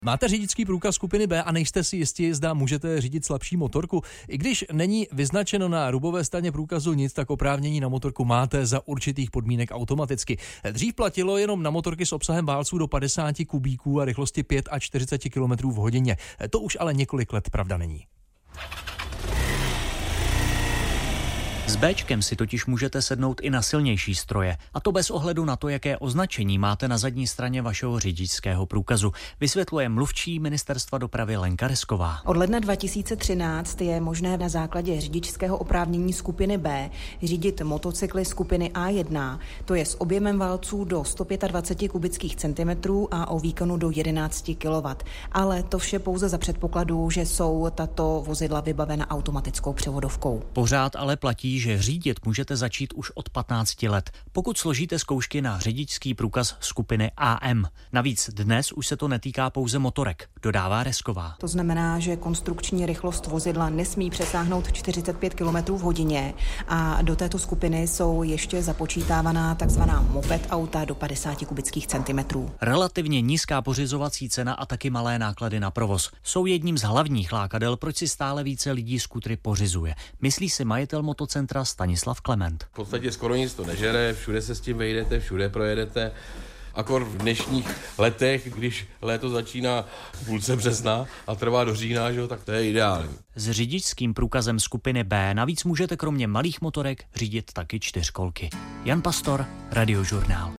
Máte řidičský průkaz skupiny B a nejste si jistí, zda můžete řídit slabší motorku? I když není vyznačeno na rubové straně průkazu nic, tak oprávnění na motorku máte za určitých podmínek automaticky. Dřív platilo jenom na motorky s obsahem válců do 50 kubíků a rychlosti 5 až 40 km v hodině. To už ale několik let pravda není. S Bčkem si totiž můžete sednout i na silnější stroje, a to bez ohledu na to, jaké označení máte na zadní straně vašeho řidičského průkazu, vysvětluje mluvčí Ministerstva dopravy Lenka Resková. Od ledna 2013 je možné na základě řidičského oprávnění skupiny B řídit motocykly skupiny A1, to je s objemem válců do 125 kubických centimetrů a o výkonu do 11 kW. Ale to vše pouze za předpokladu, že jsou tato vozidla vybavena automatickou převodovkou. Pořád ale platí, že řídit můžete začít už od 15 let, pokud složíte zkoušky na řidičský průkaz skupiny AM. Navíc dnes už se to netýká pouze motorek, dodává Resková. To znamená, že konstrukční rychlost vozidla nesmí přesáhnout 45 km v hodině a do této skupiny jsou ještě započítávaná takzvaná moped auta do 50 kubických centimetrů. Relativně nízká pořizovací cena a taky malé náklady na provoz jsou jedním z hlavních lákadel, proč si stále více lidí skútry pořizuje. Myslí si majitel motocentra Stanislav Klement. V podstatě skoro nic to nežere, všude se s tím vejdete, všude projedete. Akor v dnešních letech, když léto začíná v půlce března a trvá do října, že, tak to je ideální. S řidičským průkazem skupiny B navíc můžete kromě malých motorek řídit taky čtyřkolky. Jan Pastor, Radiožurnál.